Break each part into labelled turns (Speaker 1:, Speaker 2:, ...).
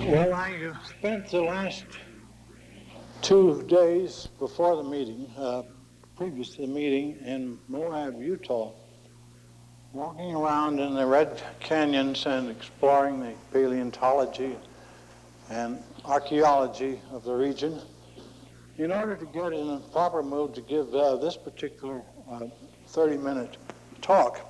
Speaker 1: Well, I spent the last 2 days before the meeting, previous to the meeting, in Moab, Utah, walking around in the Red Canyons and exploring the paleontology and archaeology of the region in order to get in a proper mood to give this particular 30-minute talk.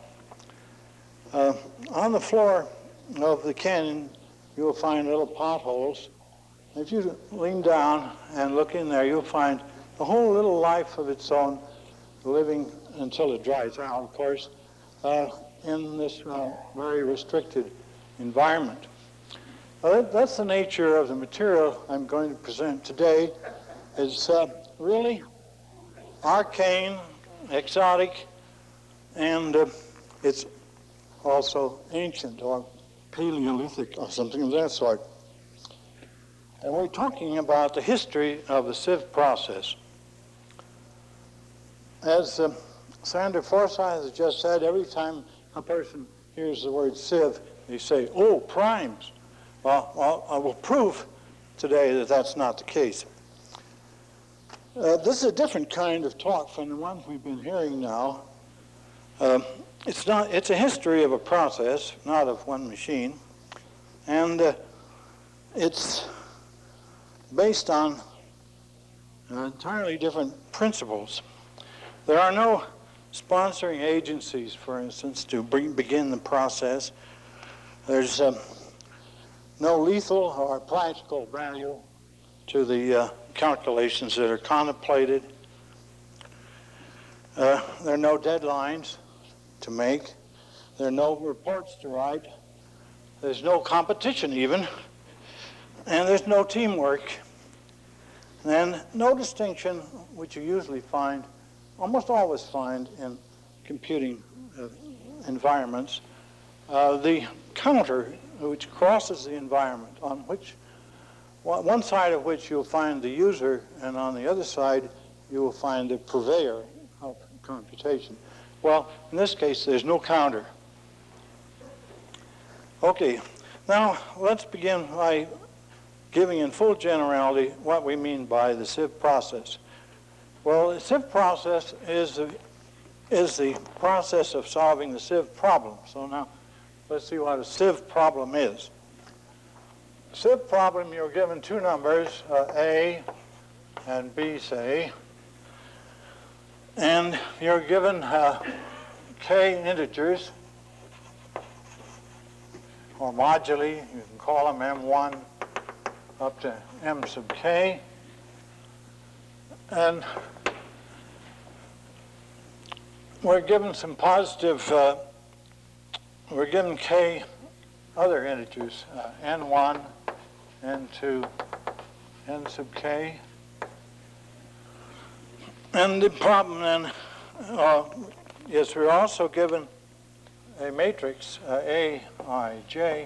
Speaker 1: On the floor of the canyon, you will find little potholes. If you lean down and look in there, you'll find a whole little life of its own, living until it dries out, of course, in this very restricted environment. That's the nature of the material I'm going to present today. It's really arcane, exotic, and it's also ancient or Paleolithic or something of that sort. And we're talking about the history of the sieve process. As Sandra Forsyth has just said, every time a person hears the word sieve, they say, "Oh, primes." Well, I will prove today that that's not the case. This is a different kind of talk from the one we've been hearing now. It's a history of a process, not of one machine, and it's based on entirely different principles. There are no sponsoring agencies, for instance, to begin the process. There's no lethal or practical value to the calculations that are contemplated. There are no deadlines to make. There are no reports to write. There's no competition even. And there's no teamwork. And no distinction, which you usually find, almost always find in computing environments. The counter, which crosses the environment, on which one side of which you'll find the user, and on the other side you will find the purveyor of computation. Well, in this case, there's no counter. Okay, now let's begin by giving in full generality what we mean by the sieve process. Well, the sieve process is the process of solving the sieve problem. So now let's see what a sieve problem is. Sieve problem, you're given two numbers, A and B, say, and you're given k integers, or moduli, you can call them M1 up to M sub k, and we're given some positive, we're given k other integers, N1, N2, N sub k. And the problem then is we're also given a matrix, Aij,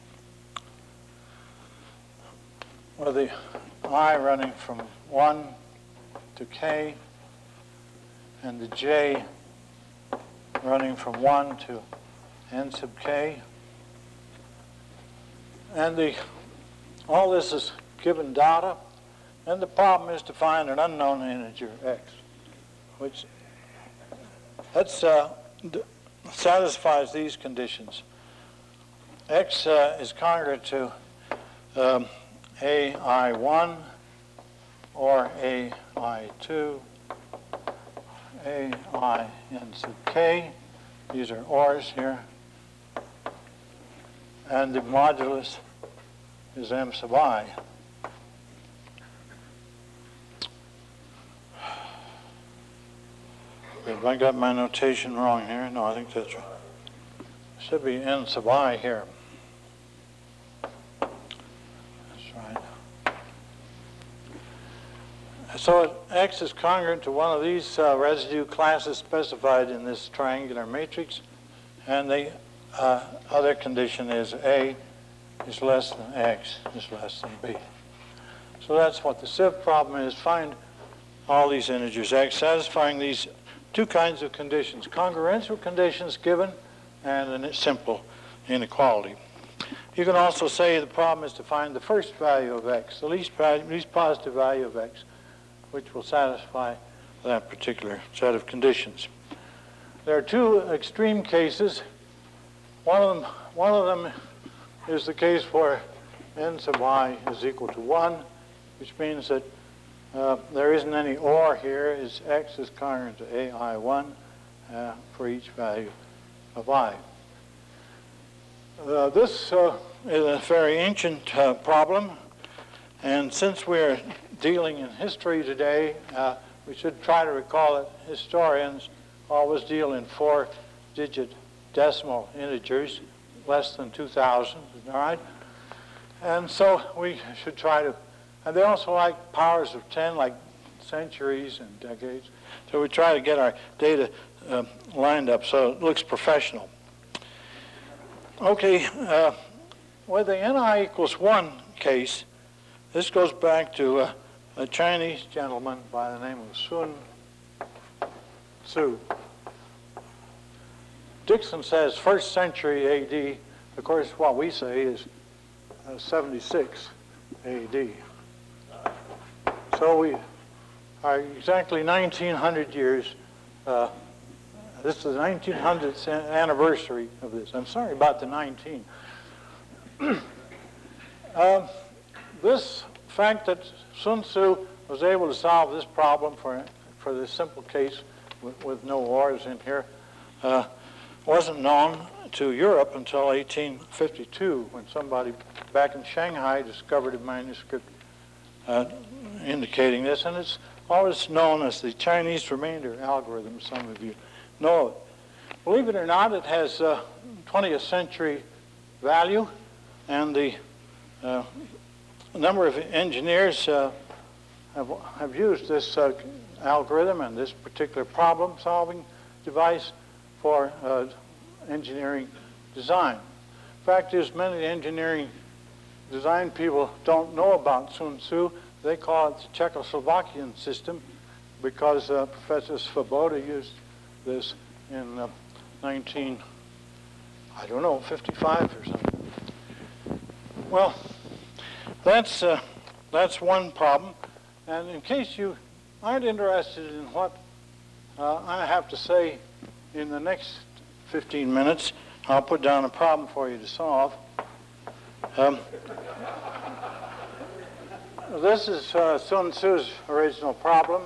Speaker 1: with the I running from 1 to k, and the j running from 1 to n sub k. And all this is given data, and the problem is to find an unknown integer x, which satisfies these conditions. X is congruent to AI1 or AI2, AI n sub k. These are ORs here. And the modulus is M sub I. Have I got my notation wrong here? No, I think that's right. Should be N sub I here. That's right. So X is congruent to one of these residue classes specified in this triangular matrix, and the other condition is A is less than X is less than B. So that's what the sieve problem is. Find all these integers X satisfying these two kinds of conditions, congruential conditions given and a simple inequality. You can also say the problem is to find the first value of x, the least positive value of x, which will satisfy that particular set of conditions. There are two extreme cases. One of them is the case where n sub I is equal to 1, which means that there isn't any OR here. X is congruent to AI1 for each value of I. This is a very ancient problem, and since we're dealing in history today, we should try to recall that historians always deal in 4-digit decimal integers, less than 2,000, all right? And so we should try to, and they also like powers of 10, like centuries and decades. So we try to get our data lined up so it looks professional. Okay, with the Ni equals 1 case, this goes back to a Chinese gentleman by the name of Sun Tzu. Dixon says 1st century AD. Of course, what we say is 76 AD. So we are exactly 1900 years. This is the 1900th anniversary of this. I'm sorry about the 19. This fact that Sun Tzu was able to solve this problem for this simple case with no ORs in here wasn't known to Europe until 1852, when somebody back in Shanghai discovered a manuscript indicating this, and it's always known as the Chinese remainder algorithm. Some of you know it. Believe it or not, it has 20th century value, and the number of engineers have used this algorithm and this particular problem-solving device for engineering design. Fact is, many engineering design people don't know about Sun Tzu. They call it the Czechoslovakian system because Professor Svoboda used this in 55 or something. Well, that's one problem. And in case you aren't interested in what I have to say in the next 15 minutes, I'll put down a problem for you to solve. This is Sun Tzu's original problem.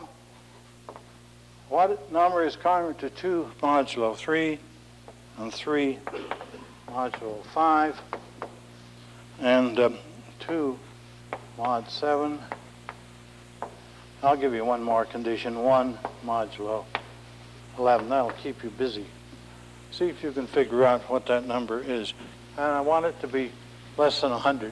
Speaker 1: What number is congruent to 2 modulo 3 and 3 modulo 5 and 2 mod 7? I'll give you one more condition, 1 modulo 11. That'll keep you busy. See if you can figure out what that number is. And I want it to be less than 100.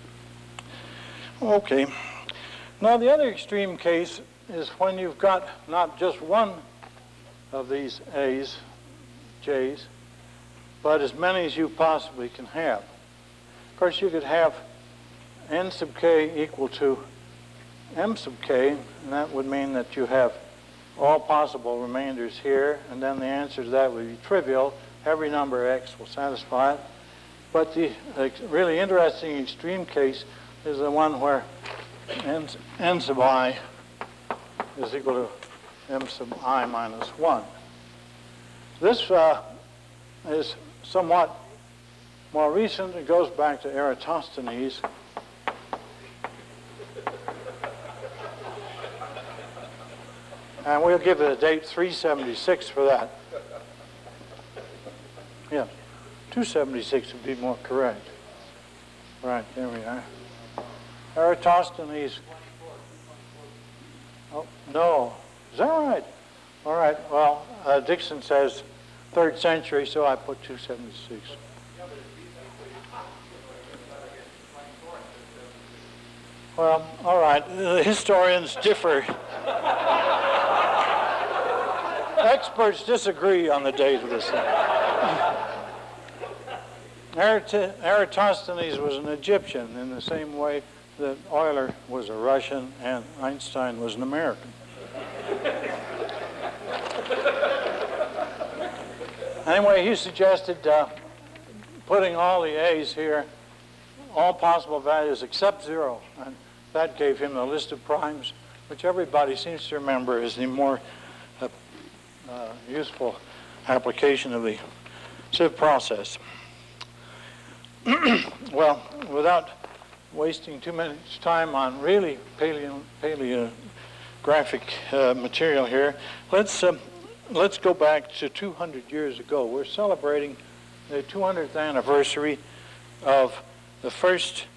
Speaker 1: Okay. Now the other extreme case is when you've got not just one of these A's, J's, but as many as you possibly can have. Of course, you could have n sub k equal to m sub k, and that would mean that you have all possible remainders here, and then the answer to that would be trivial. Every number x will satisfy it. But the really interesting extreme case is the one where n sub I is equal to m sub I minus 1. This is somewhat more recent. It goes back to Eratosthenes. And we'll give it a date 376 for that. Yeah, 276 would be more correct. Right, there we are. Eratosthenes. Oh, no. Is that right? All right, well, Dixon says 3rd century, so I put 276. Well, all right, the historians differ. Experts disagree on the date of this thing. Eratosthenes was an Egyptian in the same way that Euler was a Russian and Einstein was an American. Anyway, he suggested putting all the A's here all possible values except 0. And that gave him the list of primes, which everybody seems to remember is the more useful application of the sieve process. Well, without wasting too much time on really paleographic material here, let's go back to 200 years ago. We're celebrating the 200th anniversary of the first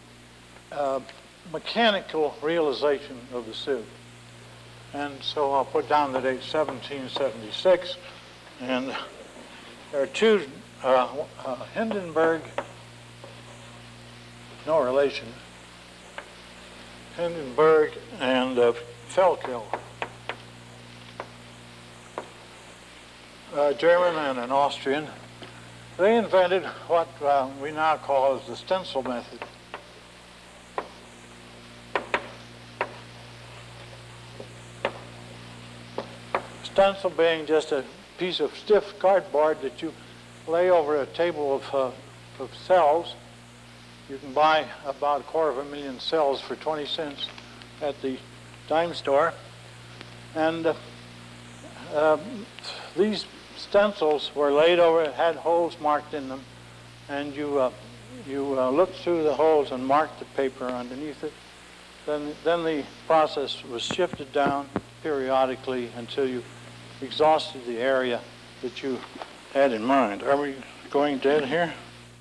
Speaker 1: mechanical realization of the sieve. And so I'll put down the date 1776. And there are two, Hindenburg, no relation, Hindenburg and Felkill, a German and an Austrian. They invented what we now call as the stencil method. Stencil being just a piece of stiff cardboard that you lay over a table of cells. You can buy about 250,000 cells for 20 cents at the dime store. And these stencils were laid over, had holes marked in them, and you looked through the holes and marked the paper underneath it. Then the process was shifted down periodically until you exhausted the area that you had in mind. Are we going dead here?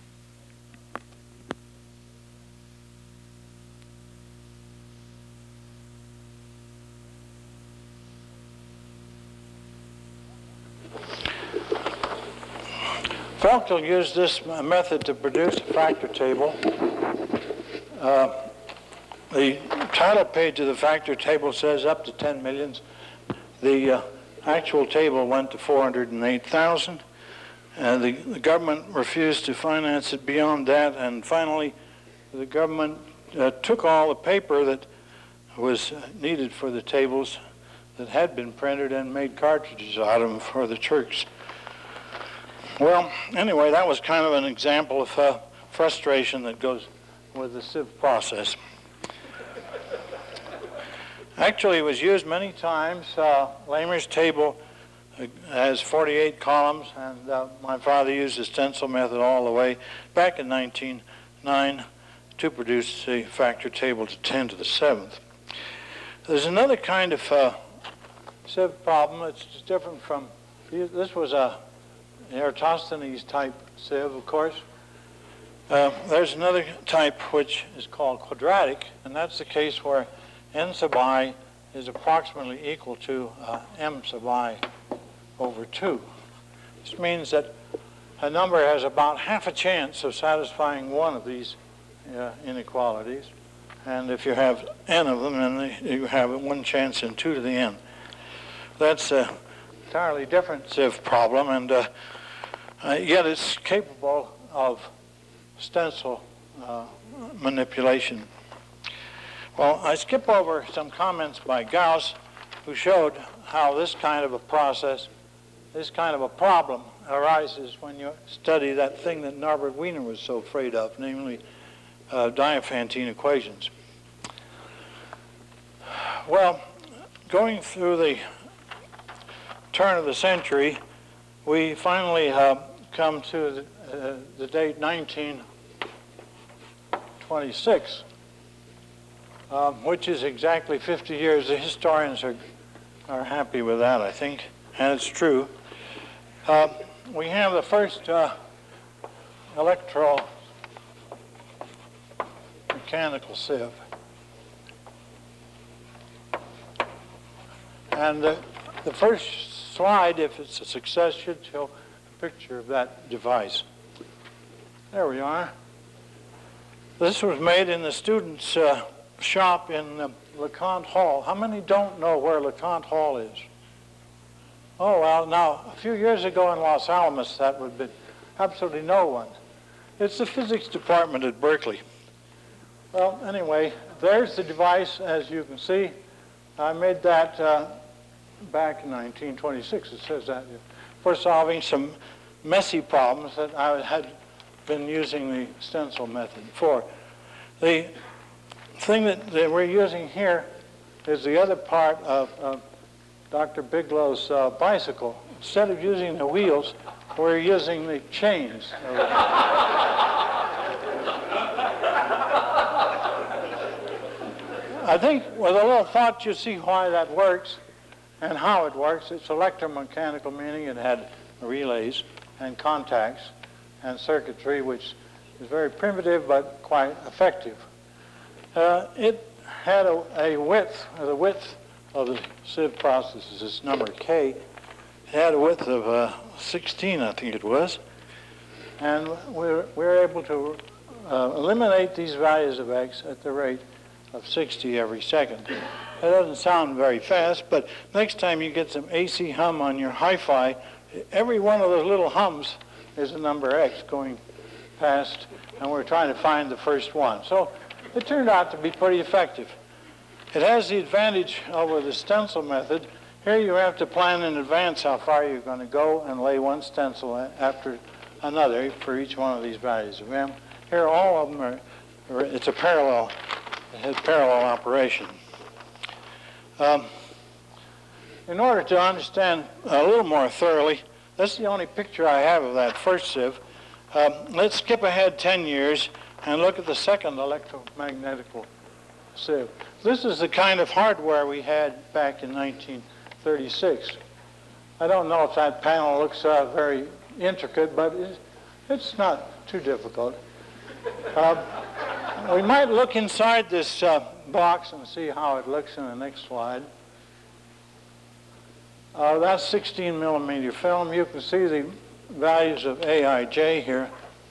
Speaker 1: Felkill used this method to produce a factor table. The title page of the factor table says up to 10 millions. The actual table went to 408,000. The government refused to finance it beyond that, and finally the government took all the paper that was needed for the tables that had been printed and made cartridges out of them for the Turks. Well, anyway, that was kind of an example of frustration that goes with the sieve process. Actually, it was used many times. Lamer's table has 48 columns, and my father used the stencil method all the way back in 1909 to produce the factor table to 10 to the 7th. There's another kind of sieve problem that's different from, this was a Eratosthenes type sieve, of course. There's another type which is called quadratic, and that's the case where n sub I is approximately equal to m sub I over 2. This means that a number has about half a chance of satisfying one of these inequalities, and if you have n of them, then you have one chance in 2 to the n. That's an entirely different sieve problem, and yet it's capable of stencil manipulation. Well, I skip over some comments by Gauss, who showed how this kind of a process, this kind of a problem arises when you study that thing that Norbert Wiener was so afraid of, namely Diophantine equations. Well, going through the turn of the century, we finally come to the date 1926. Which is exactly 50 years. The historians are happy with that, I think, and it's true. We have the first electromechanical sieve. And the first slide, if it's a success, should show a picture of that device. There we are. This was made in the students' shop in LeConte Hall. How many don't know where LeConte Hall is? Oh, well, now, a few years ago in Los Alamos, that would be absolutely no one. It's the physics department at Berkeley. Well, anyway, there's the device, as you can see. I made that back in 1926, it says that, for solving some messy problems that I had been using the stencil method for. The thing that we're using here is the other part of Dr. Bigelow's bicycle. Instead of using the wheels, we're using the chains. I think with a little thought you see why that works and how it works. It's electromechanical, meaning it had relays and contacts and circuitry, which is very primitive but quite effective. It had a width, the width of the sieve process is this number K. It had a width of 16, I think it was. And we're able to eliminate these values of X at the rate of 60 every second. That doesn't sound very fast, but next time you get some AC hum on your hi-fi, every one of those little hums is a number X going past, and we're trying to find the first one. So it turned out to be pretty effective. It has the advantage over the stencil method. Here you have to plan in advance how far you're going to go and lay one stencil after another for each one of these values of M. Here all of them it's a parallel, it has parallel operation. In order to understand a little more thoroughly, that's the only picture I have of that first sieve. Let's skip ahead 10 years and look at the second electromagnetic sieve. This is the kind of hardware we had back in 1936. I don't know if that panel looks very intricate, but it's not too difficult. We might look inside this box and see how it looks in the next slide. That's 16 millimeter film. You can see the values of AIJ here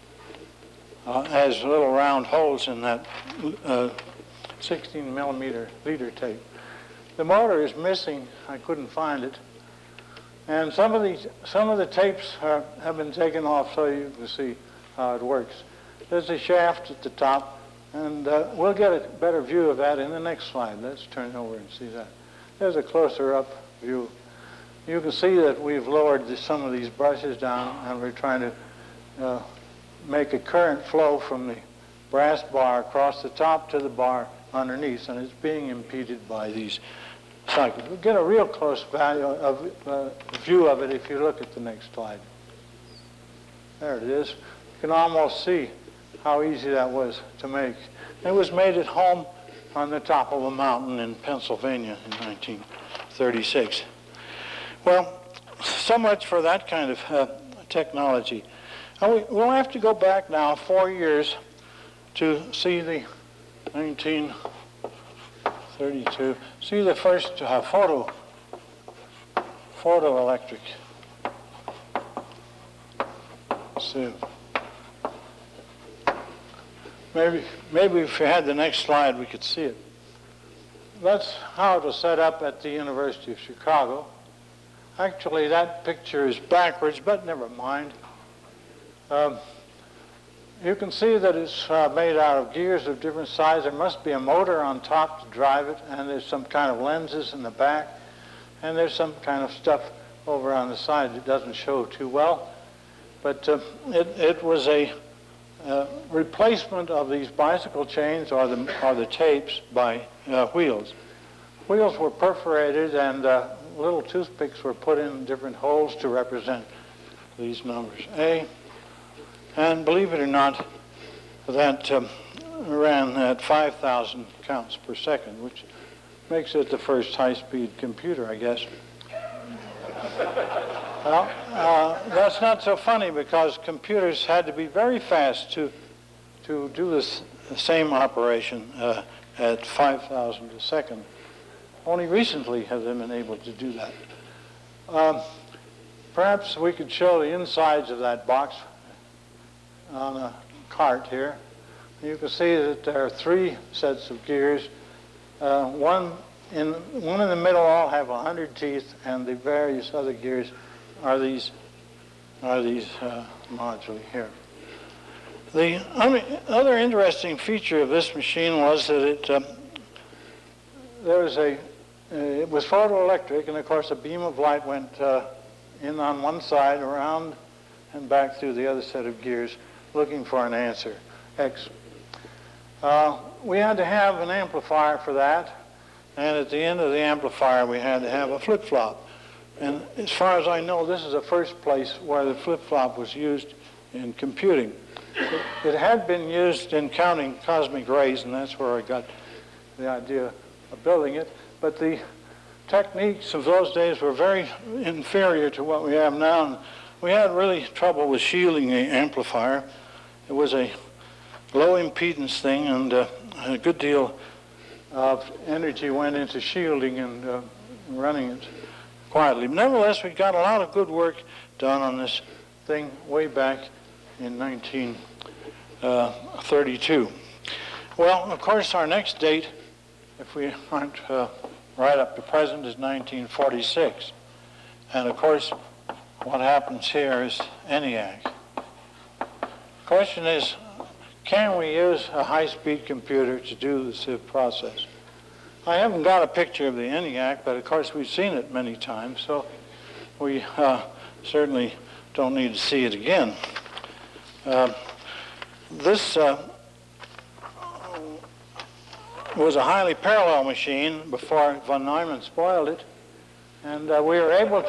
Speaker 1: as little round holes in that 16 millimeter leader tape. The motor is missing. I couldn't find it. And some of the tapes have been taken off so you can see how it works. There's a shaft at the top, and we'll get a better view of that in the next slide. Let's turn over and see that. There's a closer up view. You can see that we've lowered some of these brushes down, and we're trying to make a current flow from the brass bar across the top to the bar underneath, and it's being impeded by these cycles. We'll get a real close view of it if you look at the next slide. There it is. You can almost see how easy that was to make. It was made at home on the top of a mountain in Pennsylvania in 1936. Well, so much for that kind of technology. We'll have to go back now 4 years to see the 1932, see the first photoelectric sieve. Maybe if we had the next slide, we could see it. That's how it was set up at the University of Chicago. Actually, that picture is backwards, but never mind. You can see that it's made out of gears of different size. There must be a motor on top to drive it, and there's some kind of lenses in the back, and there's some kind of stuff over on the side that doesn't show too well. But it was a replacement of these bicycle chains or the tapes by wheels. Wheels were perforated, and little toothpicks were put in different holes to represent these numbers. And believe it or not, that ran at 5,000 counts per second, which makes it the first high-speed computer, I guess. Well, that's not so funny because computers had to be very fast to do the same operation at 5,000 a second. Only recently have they been able to do that. Perhaps we could show the insides of that box on a cart here. You can see that there are 3 sets of gears. One in the middle all have 100 teeth, and the various other gears are these moduli here. The other interesting feature of this machine was that it was photoelectric, and of course a beam of light went in on one side, around and back through the other set of gears looking for an answer, X. We had to have an amplifier for that, and at the end of the amplifier we had to have a flip-flop. And as far as I know, this is the first place where the flip-flop was used in computing. It had been used in counting cosmic rays, and that's where I got the idea of building it. But the techniques of those days were very inferior to what we have now. And we had really trouble with shielding the amplifier. It was a low impedance thing, and a good deal of energy went into shielding and running it quietly. Nevertheless, we got a lot of good work done on this thing way back in 1932. Well, of course, our next date, if we aren't right up to present, is 1946. And of course, what happens here is ENIAC. The question is, can we use a high-speed computer to do the sieve process? I haven't got a picture of the ENIAC, but of course we've seen it many times, so we certainly don't need to see it again. This was a highly parallel machine before von Neumann spoiled it, and we were able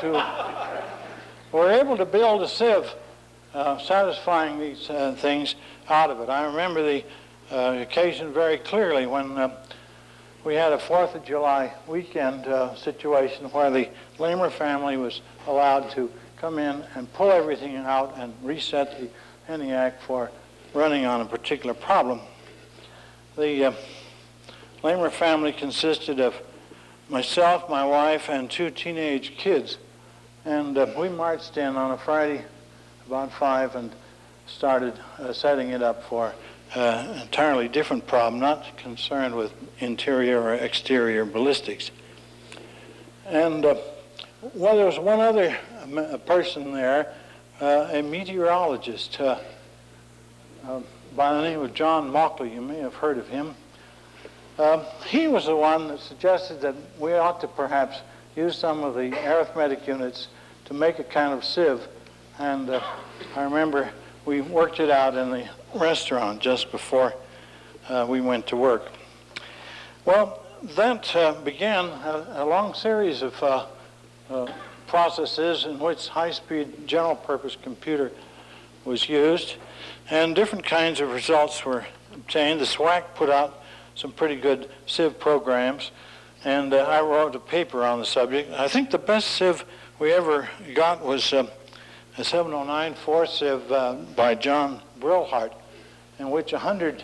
Speaker 1: to build a sieve satisfying these things out of it. I remember the occasion very clearly when we had a 4th of July weekend situation where the Lamer family was allowed to come in and pull everything out and reset the ENIAC for running on a particular problem. The Lamer family consisted of myself, my wife, and 2 teenage kids. And we marched in on a Friday about 5 and started setting it up for an entirely different problem, not concerned with interior or exterior ballistics. And well, there was one other person there, a meteorologist by the name of John Mauchly. You may have heard of him. He was the one that suggested that we ought to perhaps use some of the arithmetic units to make a kind of sieve. And I remember we worked it out in the restaurant just before we went to work. Well, that began a long series of processes in which high-speed general-purpose computer was used, and different kinds of results were obtained. The SWAC put out some pretty good sieve programs, and I wrote a paper on the subject. I think the best sieve we ever got was a 709-4 sieve by John Brillhart, in which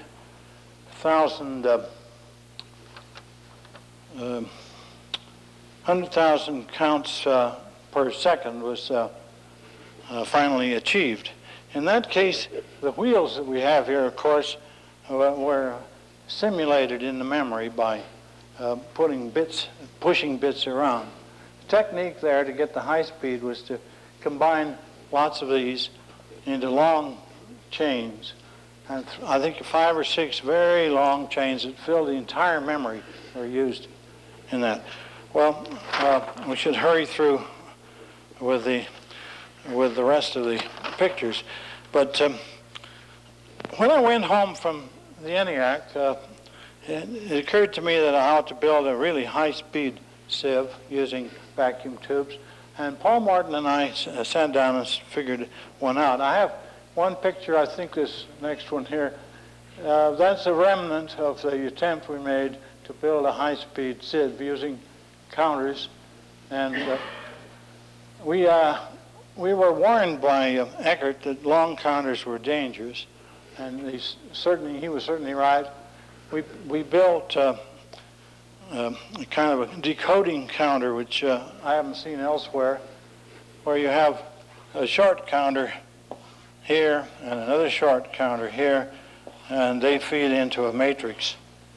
Speaker 1: 100,000 counts per second was finally achieved. In that case, the wheels that we have here, of course, were simulated in the memory by pushing bits around. The technique there to get the high speed was to combine lots of these into long chains. And I think 5 or 6 very long chains that filled the entire memory were used in that. Well, we should hurry through with the rest of the pictures. But when I went home from the ENIAC, it occurred to me that I ought to build a really high-speed sieve using vacuum tubes. And Paul Morton and I sat down and figured one out. I have one picture, I think this next one here. That's a remnant of the attempt we made to build a high-speed sieve using counters. And we were warned by Eckert that long counters were dangerous, and he was certainly right. We built a kind of a decoding counter, which I haven't seen elsewhere, where you have a short counter here and another short counter here, and they feed into a matrix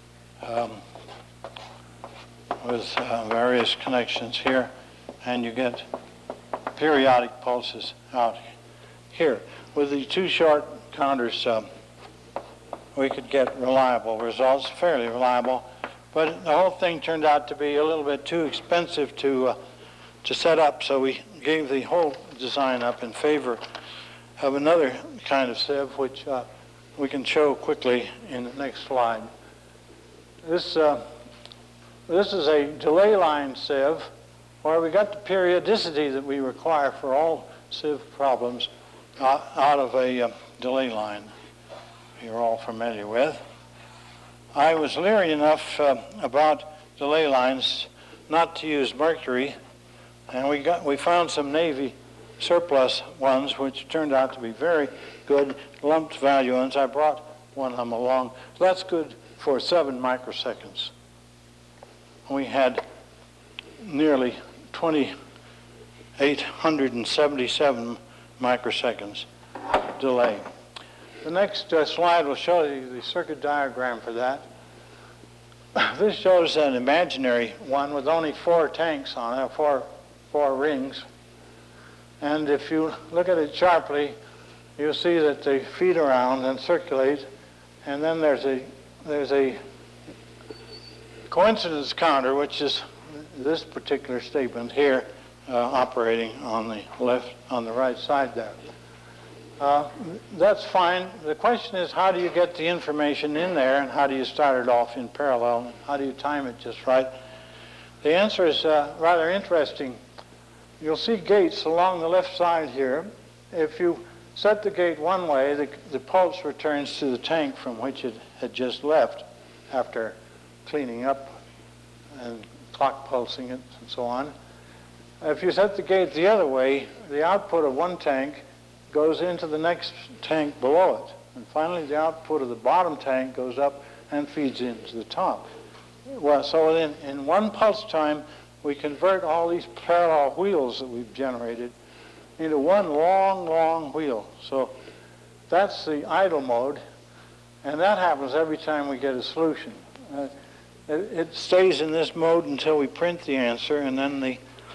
Speaker 1: with various connections here, and you get periodic pulses out here. With the 2 short counters, we could get reliable results, fairly reliable, but the whole thing turned out to be a little bit too expensive to set up, so we gave the whole design up in favor of another kind of sieve, which we can show quickly in the next slide. This is a delay line sieve where we got the periodicity that we require for all sieve problems out of a delay line you're all familiar with. I was leery enough about delay lines not to use mercury, and we found some Navy surplus ones which turned out to be very good lumped value ones. I brought one of them along. That's good for 7 microseconds. We had nearly 2,877 microseconds delay. The next slide will show you the circuit diagram for that. This shows an imaginary one with only 4 tanks on it, four rings. And if you look at it sharply, you'll see that they feed around and circulate. And then there's a coincidence counter, which is this particular statement here, operating on the right side there. That's fine. The question is, how do you get the information in there, and how do you start it off in parallel, and how do you time it just right? The answer is rather interesting. You'll see gates along the left side here. If you set the gate one way, the pulse returns to the tank from which it had just left after cleaning up and clock pulsing it and so on. If you set the gate the other way, the output of one tank goes into the next tank below it. And finally, the output of the bottom tank goes up and feeds into the top. Well, so in one pulse time, we convert all these parallel wheels that we've generated into one long, long wheel. So that's the idle mode, and that happens every time we get a solution. It stays in this mode until we print the answer, and then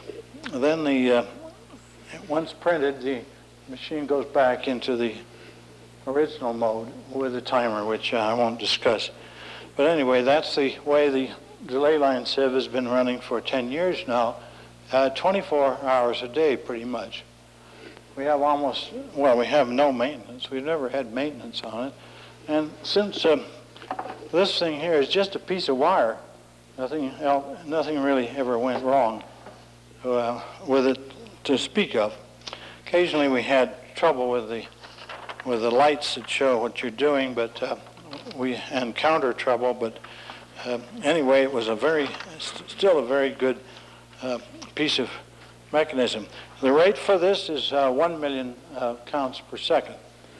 Speaker 1: once printed, the machine goes back into the original mode with a timer, which I won't discuss. But anyway, that's the way the delay line sieve has been running for 10 years now, 24 hours a day pretty much. We have we have no maintenance. We've never had maintenance on it. And since this thing here is just a piece of wire, nothing really ever went wrong with it to speak of. Occasionally we had trouble with the lights that show what you're doing, but we encounter trouble. But anyway, it was still a very good piece of mechanism. The rate for this is 1 million counts per second.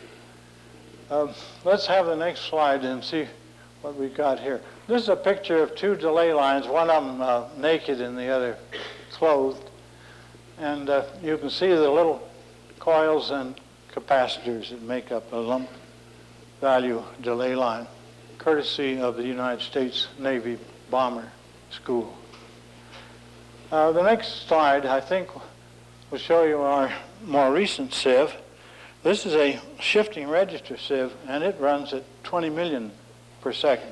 Speaker 1: Let's have the next slide and see what we've got here. This is a picture of 2 delay lines, one of them naked and the other clothed. And you can see the little coils and capacitors that make up a lump value delay line, courtesy of the United States Navy Bomber School. The next slide, I think, will show you our more recent sieve. This is a shifting register sieve, and it runs at 20 million per second.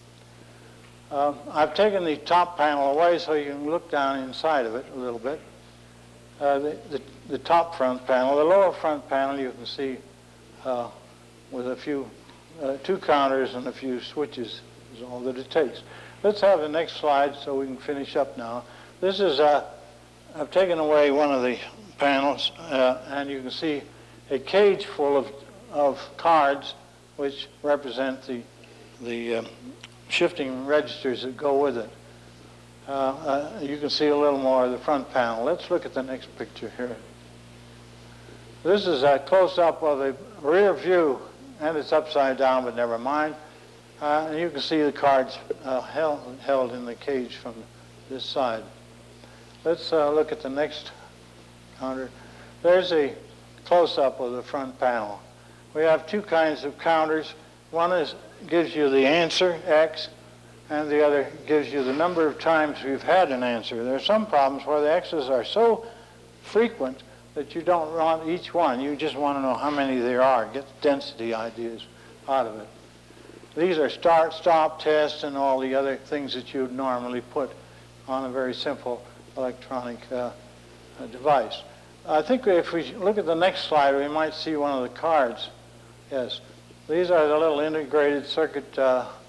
Speaker 1: I've taken the top panel away so you can look down inside of it a little bit. The top front panel, the lower front panel you can see with a few, 2 counters and a few switches is all that it takes. Let's have the next slide so we can finish up now. This is, I've taken away one of the panels and you can see a cage full of cards which represent the shifting registers that go with it. You can see a little more of the front panel. Let's look at the next picture here. This is a close-up of the rear view, and it's upside down, but never mind. And you can see the cards held in the cage from this side. Let's look at the next counter. There's a close-up of the front panel. We have 2 kinds of counters. One gives you the answer, X, and the other gives you the number of times we've had an answer. There are some problems where the X's are so frequent that you don't want each one. You just want to know how many there are, get density ideas out of it. These are start, stop, test, and all the other things that you'd normally put on a very simple electronic device. I think if we look at the next slide, we might see one of the cards. Yes, these are the little integrated circuit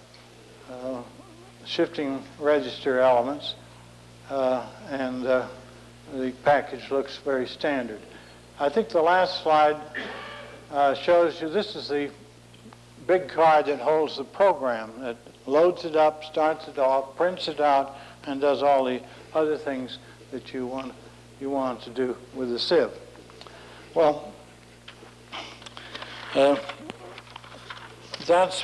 Speaker 1: shifting register elements, and the package looks very standard. I think the last slide shows you this is the big card that holds the program, that loads it up, starts it off, prints it out, and does all the other things that you want to do with the sieve. Well, that's.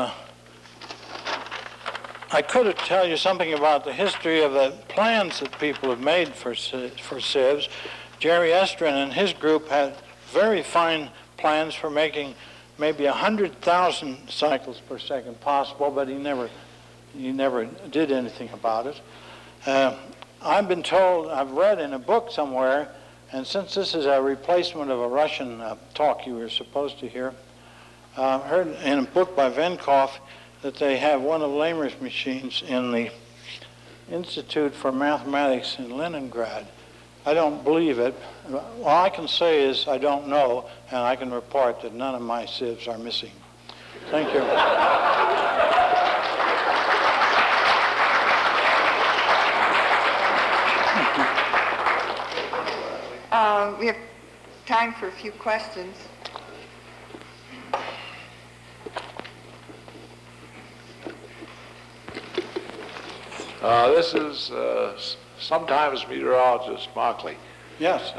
Speaker 1: I could tell you something about the history of the plans that people have made for sieves. Jerry Estrin and his group had very fine plans for making maybe 100,000 cycles per second possible, but he never did anything about it. I've been told, I've read in a book somewhere, and since this is a replacement of a Russian talk you were supposed to hear, heard in a book by Venkov that they have one of Lamer's machines in the Institute for Mathematics in Leningrad. I don't believe it. All I can say is I don't know, and I can report that none of my sieves are missing. Thank you.
Speaker 2: We have time for a few questions.
Speaker 3: This is sometimes meteorologist Mockley.
Speaker 1: Yes.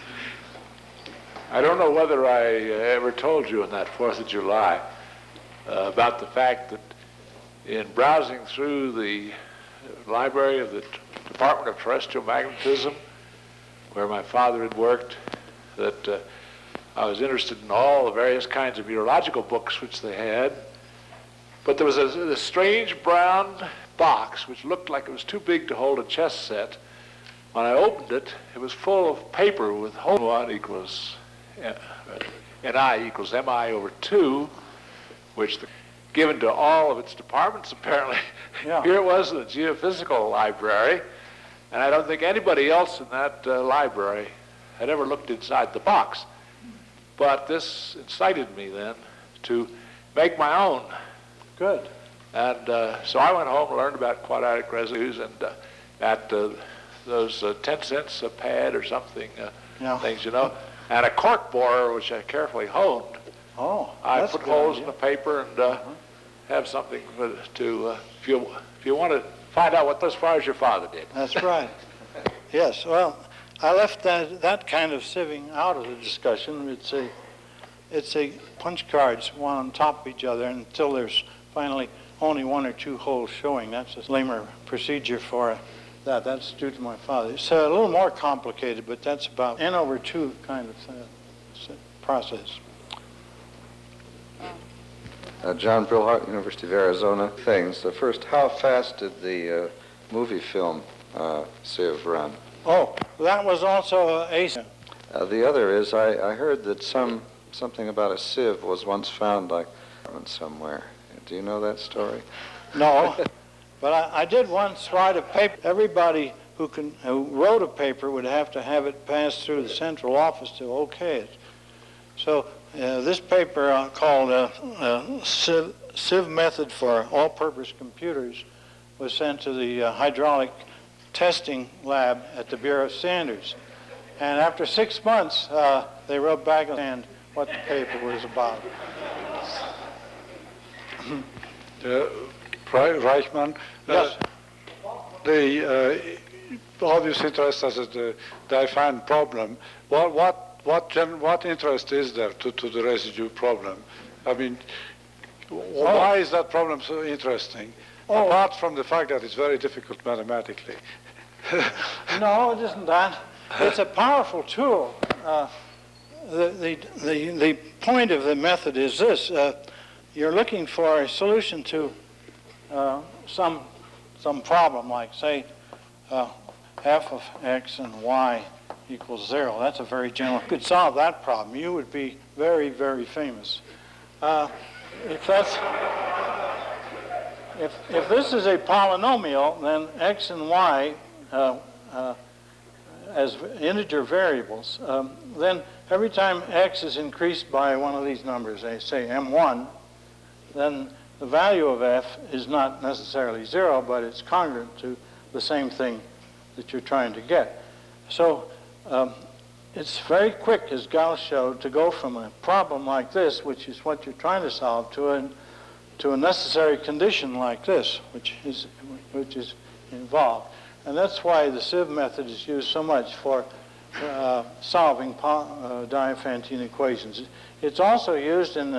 Speaker 3: I don't know whether I ever told you on that 4th of July about the fact that in browsing through the library of the Department of Terrestrial Magnetism, where my father had worked, that I was interested in all the various kinds of meteorological books which they had. But there was a strange brown box which looked like it was too big to hold a chess set. When I opened it, it was full of paper with N1 equals Ni equals Mi over 2, which given to all of its departments apparently.
Speaker 1: Yeah.
Speaker 3: Here it was in the geophysical library, and I don't think anybody else in that library had ever looked inside the box. But this incited me then to make my own.
Speaker 1: Good.
Speaker 3: And so I went home and learned about quadratic residues and at those 10 cents a pad or something, things, you know, and a cork borer, which I carefully honed.
Speaker 1: Oh,
Speaker 3: I
Speaker 1: that's
Speaker 3: put
Speaker 1: a good
Speaker 3: holes
Speaker 1: idea.
Speaker 3: in the paper and have something to, if you want to find out what as far as your father did.
Speaker 1: That's right. Yes, well, I left that kind of sieving out of the discussion. It's a punch cards, one on top of each other, until there's finally only one or two holes showing. That's a Lamer procedure for that. That's due to my father. It's a little more complicated, but that's about N over 2 kind of process.
Speaker 4: John Brillhart, University of Arizona. Things. First, how fast did the movie film sieve run?
Speaker 1: Oh, that was also a
Speaker 4: The other is, I heard that something about a sieve was once found like somewhere. Do you know that story?
Speaker 1: No, but I did once write a paper. Everybody who wrote a paper would have to have it passed through the central office to okay it. So this paper called Sieve Method for All-Purpose Computers was sent to the hydraulic testing lab at the Bureau of Standards. And after 6 months, they wrote back and what the paper was about.
Speaker 5: Reichman,
Speaker 1: Yes.
Speaker 5: the obvious interest as a defined problem. What interest is there to the residue problem? I mean, why is that problem so interesting? Apart from the fact that it's very difficult mathematically.
Speaker 1: No, it isn't that. It's a powerful tool. The point of the method is this. You're looking for a solution to some problem, like, say, f of x and y equals 0. That's a very general. If you could solve that problem, you would be very, very famous. If this is a polynomial, then x and y as integer variables, then every time x is increased by one of these numbers, say m1, then the value of f is not necessarily 0, but it's congruent to the same thing that you're trying to get. So it's very quick, as Gauss showed, to go from a problem like this, which is what you're trying to solve, to a necessary condition like this, which is involved. And that's why the sieve method is used so much for solving Diophantine equations. It's also used in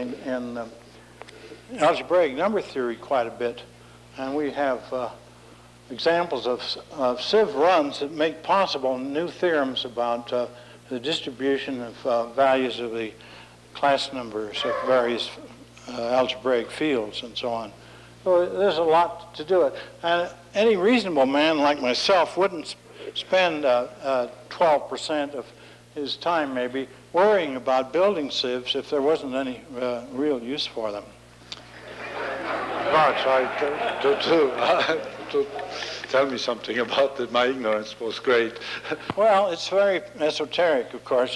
Speaker 1: algebraic number theory quite a bit, and we have examples of sieve runs that make possible new theorems about the distribution of values of the class numbers of various algebraic fields and so on. So there's a lot to do it. And any reasonable man like myself wouldn't spend 12% of his time maybe worrying about building sieves if there wasn't any real use for them.
Speaker 5: Marx, to tell me something about it. My ignorance was great.
Speaker 1: Well, it's very esoteric, of course,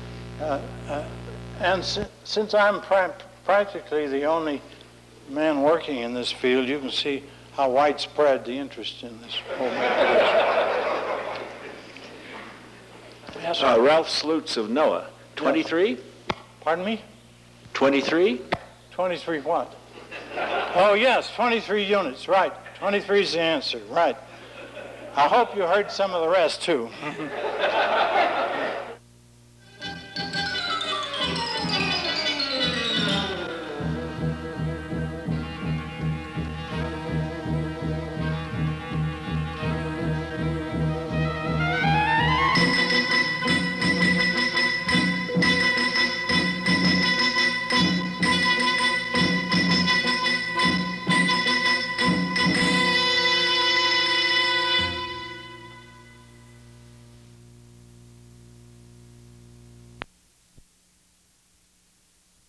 Speaker 1: and since I'm practically the only man working in this field, you can see how widespread the interest in this whole method is. Yes, sir.
Speaker 6: Ralph Slutz of NOAA. 23?
Speaker 1: Pardon me?
Speaker 6: 23?
Speaker 1: 23 what? Oh, yes, 23 units, right. 23 is the answer, right. I hope you heard some of the rest, too.